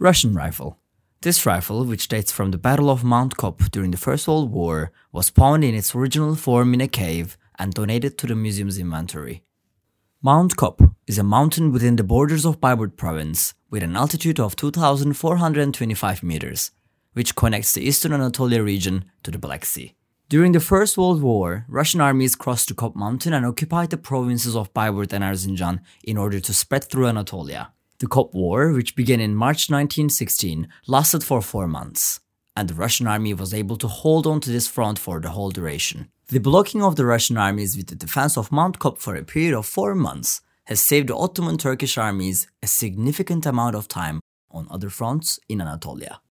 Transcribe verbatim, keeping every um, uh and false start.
Russian rifle. This rifle, which dates from the Battle of Mount Kop during the First World War, was found in its original form in a cave and donated to the museum's inventory. Mount Kop is a mountain within the borders of Bayburt province with an altitude of two thousand four hundred twenty-five meters, which connects the eastern Anatolia region to the Black Sea. During the First World War, Russian armies crossed the Kop mountain and occupied the provinces of Bayburt and Erzincan in order to spread through Anatolia. The Kop War, which began in March nineteen sixteen, lasted for four months, and the Russian army was able to hold on to this front for the whole duration. The blocking of the Russian armies with the defense of Mount Kop for a period of four months has saved the Ottoman Turkish armies a significant amount of time on other fronts in Anatolia.